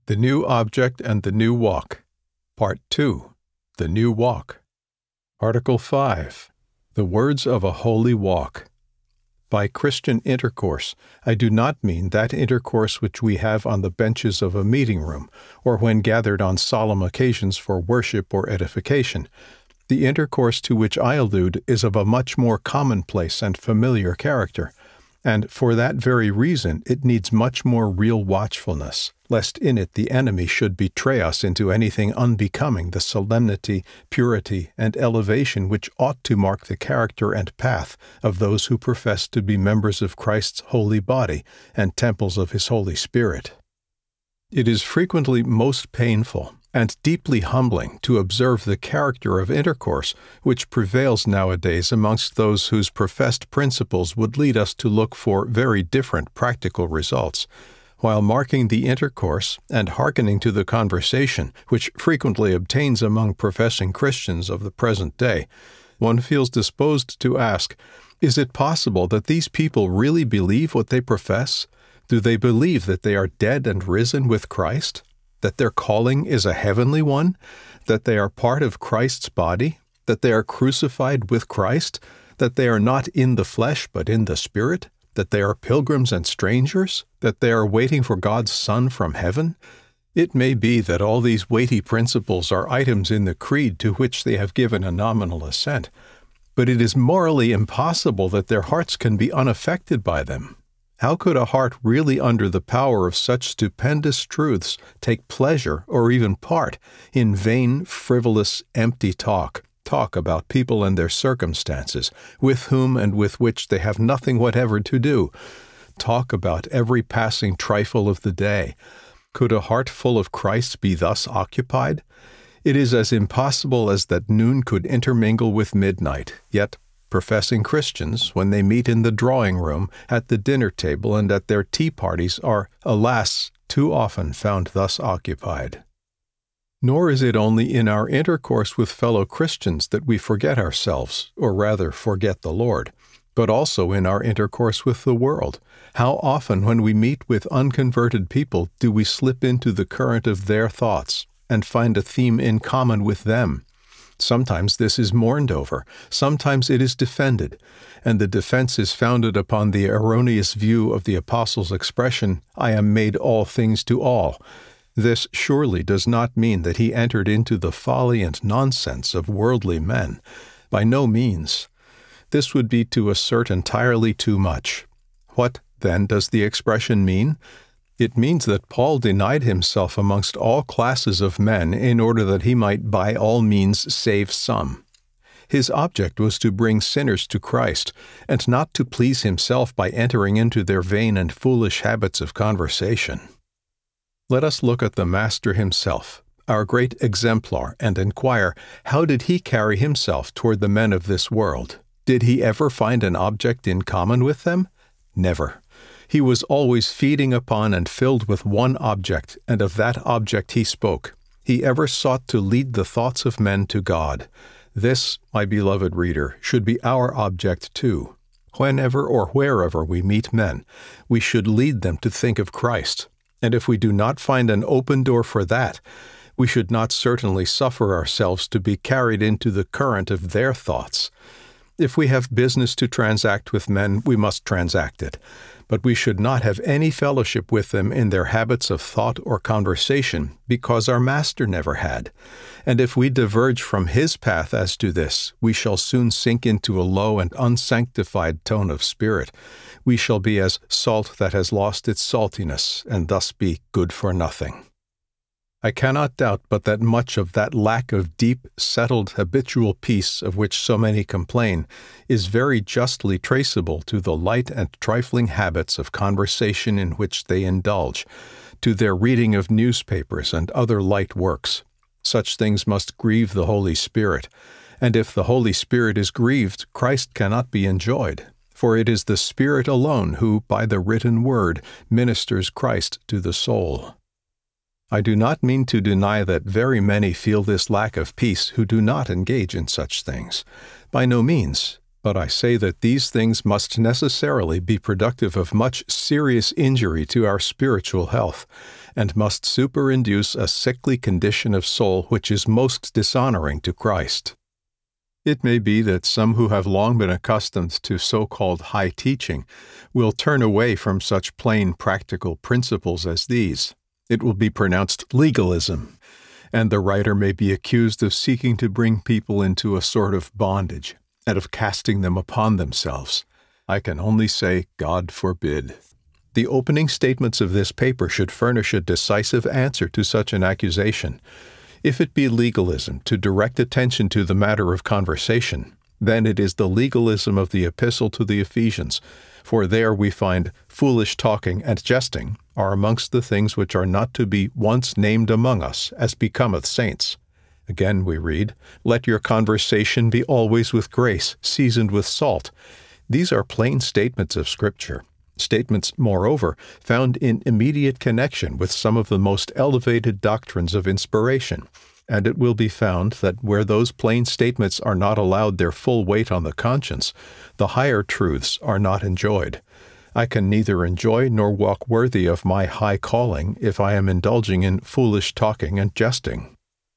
The New Object and the New Walk. Part 2. The New Walk. Article 5. The Words of a Holy Walk. By Christian intercourse, I do not mean that intercourse which we have on the benches of a meeting room, or when gathered on solemn occasions for worship or edification. The intercourse to which I allude is of a much more commonplace and familiar character, and for that very reason it needs much more real watchfulness, lest in it the enemy should betray us into anything unbecoming the solemnity, purity, and elevation which ought to mark the character and path of those who profess to be members of Christ's holy body and temples of His Holy Spirit. It is frequently most painful and deeply humbling to observe the character of intercourse which prevails nowadays amongst those whose professed principles would lead us to look for very different practical results. While marking the intercourse and hearkening to the conversation which frequently obtains among professing Christians of the present day, one feels disposed to ask, is it possible that these people really believe what they profess? Do they believe that they are dead and risen with Christ? That their calling is a heavenly one? That they are part of Christ's body? That they are crucified with Christ? That they are not in the flesh but in the Spirit? That they are pilgrims and strangers? That they are waiting for God's Son from heaven? It may be that all these weighty principles are items in the creed to which they have given a nominal assent, but it is morally impossible that their hearts can be unaffected by them. How could a heart really under the power of such stupendous truths take pleasure or even part in vain, frivolous, empty talk about people and their circumstances, with whom and with which they have nothing whatever to do, talk about every passing trifle of the day? Could a heart full of Christ be thus occupied? It is as impossible as that noon could intermingle with midnight, yet professing Christians, when they meet in the drawing-room, at the dinner table, and at their tea parties, are, alas, too often found thus occupied. Nor is it only in our intercourse with fellow Christians that we forget ourselves, or rather forget the Lord, but also in our intercourse with the world. How often, when we meet with unconverted people, do we slip into the current of their thoughts, and find a theme in common with them? Sometimes this is mourned over, sometimes it is defended, and the defense is founded upon the erroneous view of the Apostle's expression, "I am made all things to all." This surely does not mean that he entered into the folly and nonsense of worldly men. By no means. This would be to assert entirely too much. What, then, does the expression mean? It means that Paul denied himself amongst all classes of men in order that he might by all means save some. His object was to bring sinners to Christ, and not to please himself by entering into their vain and foolish habits of conversation. Let us look at the Master himself, our great exemplar, and inquire, how did he carry himself toward the men of this world? Did he ever find an object in common with them? Never. He was always feeding upon and filled with one object, and of that object he spoke. He ever sought to lead the thoughts of men to God. This, my beloved reader, should be our object too. Whenever or wherever we meet men, we should lead them to think of Christ. And if we do not find an open door for that, we should not certainly suffer ourselves to be carried into the current of their thoughts. If we have business to transact with men, we must transact it. But we should not have any fellowship with them in their habits of thought or conversation, because our Master never had. And if we diverge from His path as to this, we shall soon sink into a low and unsanctified tone of spirit. We shall be as salt that has lost its saltiness, and thus be good for nothing. I cannot doubt but that much of that lack of deep, settled, habitual peace of which so many complain is very justly traceable to the light and trifling habits of conversation in which they indulge, to their reading of newspapers and other light works. Such things must grieve the Holy Spirit, and if the Holy Spirit is grieved, Christ cannot be enjoyed, for it is the Spirit alone who, by the written word, ministers Christ to the soul. I do not mean to deny that very many feel this lack of peace who do not engage in such things. By no means. But I say that these things must necessarily be productive of much serious injury to our spiritual health, and must superinduce a sickly condition of soul which is most dishonoring to Christ. It may be that some who have long been accustomed to so-called high teaching will turn away from such plain practical principles as these. It will be pronounced legalism, and the writer may be accused of seeking to bring people into a sort of bondage and of casting them upon themselves. I can only say, God forbid. The opening statements of this paper should furnish a decisive answer to such an accusation. If it be legalism to direct attention to the matter of conversation, then it is the legalism of the Epistle to the Ephesians, for there we find foolish talking and jesting are amongst the things which are not to be once named among us, as becometh saints. Again we read, Let your conversation be always with grace, seasoned with salt. These are plain statements of Scripture. Statements, moreover, found in immediate connection with some of the most elevated doctrines of inspiration, and it will be found that where those plain statements are not allowed their full weight on the conscience, the higher truths are not enjoyed. I can neither enjoy nor walk worthy of my high calling if I am indulging in foolish talking and jesting.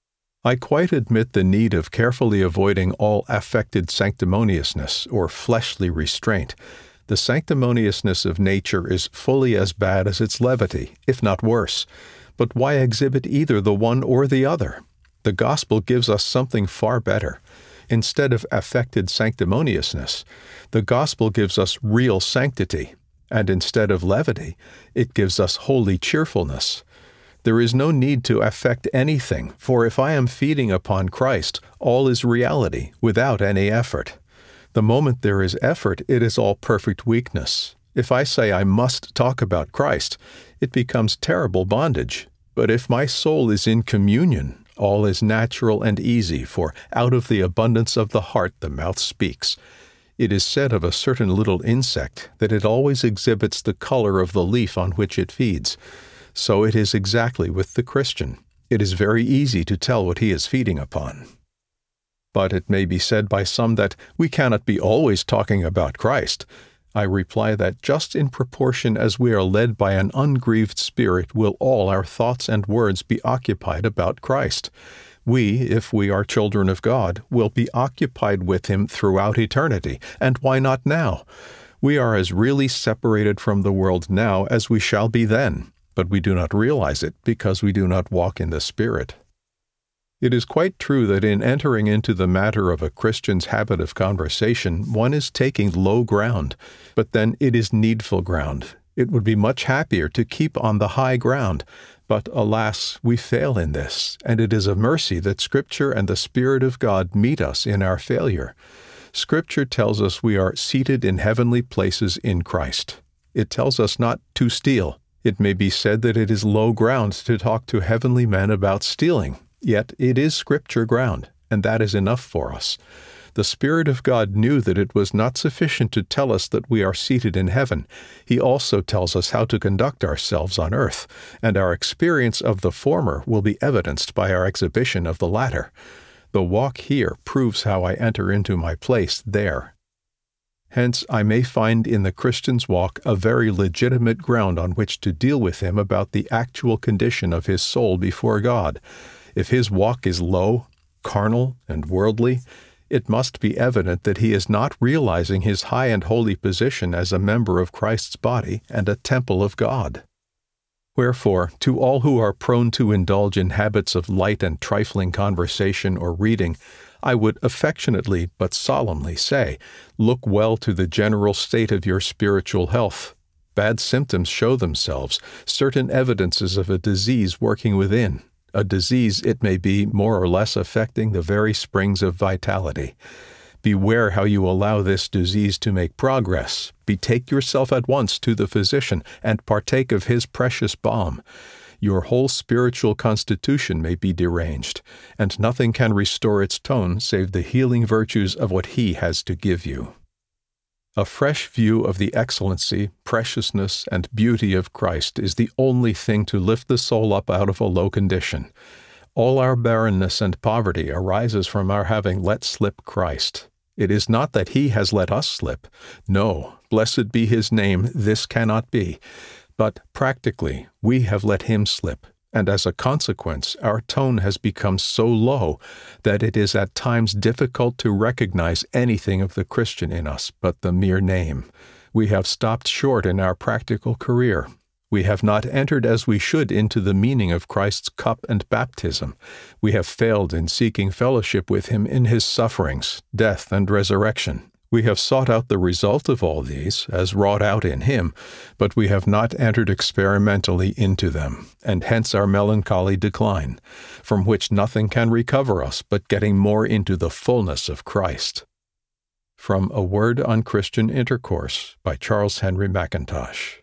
I quite admit the need of carefully avoiding all affected sanctimoniousness or fleshly restraint. The sanctimoniousness of nature is fully as bad as its levity, if not worse. But why exhibit either the one or the other? The gospel gives us something far better. Instead of affected sanctimoniousness, the gospel gives us real sanctity, and instead of levity, it gives us holy cheerfulness. There is no need to affect anything, for if I am feeding upon Christ, all is reality, without any effort. The moment there is effort, it is all perfect weakness. If I say I must talk about Christ, it becomes terrible bondage. But if my soul is in communion, all is natural and easy, for out of the abundance of the heart the mouth speaks. It is said of a certain little insect that it always exhibits the color of the leaf on which it feeds. So it is exactly with the Christian. It is very easy to tell what he is feeding upon. But it may be said by some that we cannot be always talking about Christ. I reply that just in proportion as we are led by an ungrieved spirit will all our thoughts and words be occupied about Christ. We, if we are children of God, will be occupied with Him throughout eternity, and why not now? We are as really separated from the world now as we shall be then, but we do not realize it because we do not walk in the Spirit. It is quite true that in entering into the matter of a Christian's habit of conversation, one is taking low ground, but then it is needful ground. It would be much happier to keep on the high ground, but alas, we fail in this, and it is a mercy that Scripture and the Spirit of God meet us in our failure. Scripture tells us we are seated in heavenly places in Christ. It tells us not to steal. It may be said that it is low ground to talk to heavenly men about stealing. Yet it is Scripture ground, and that is enough for us. The Spirit of God knew that it was not sufficient to tell us that we are seated in heaven. He also tells us how to conduct ourselves on earth, and our experience of the former will be evidenced by our exhibition of the latter. The walk here proves how I enter into my place there. Hence, I may find in the Christian's walk a very legitimate ground on which to deal with him about the actual condition of his soul before God. If his walk is low, carnal, and worldly, it must be evident that he is not realizing his high and holy position as a member of Christ's body and a temple of God. Wherefore, to all who are prone to indulge in habits of light and trifling conversation or reading, I would affectionately but solemnly say, look well to the general state of your spiritual health. Bad symptoms show themselves, certain evidences of a disease working within. A disease, it may be, more or less affecting the very springs of vitality. Beware how you allow this disease to make progress. Betake yourself at once to the physician and partake of his precious balm. Your whole spiritual constitution may be deranged, and nothing can restore its tone save the healing virtues of what he has to give you. A fresh view of the excellency, preciousness, and beauty of Christ is the only thing to lift the soul up out of a low condition. All our barrenness and poverty arises from our having let slip Christ. It is not that He has let us slip. No, blessed be His name, this cannot be. But practically, we have let him slip, and as a consequence, our tone has become so low that it is at times difficult to recognize anything of the Christian in us but the mere name. We have stopped short in our practical career. We have not entered as we should into the meaning of Christ's cup and baptism. We have failed in seeking fellowship with him in his sufferings, death, and resurrection. We have sought out the result of all these, as wrought out in him, but we have not entered experimentally into them, and hence our melancholy decline, from which nothing can recover us but getting more into the fullness of Christ. From A Word on Christian Intercourse by Charles Henry Mackintosh.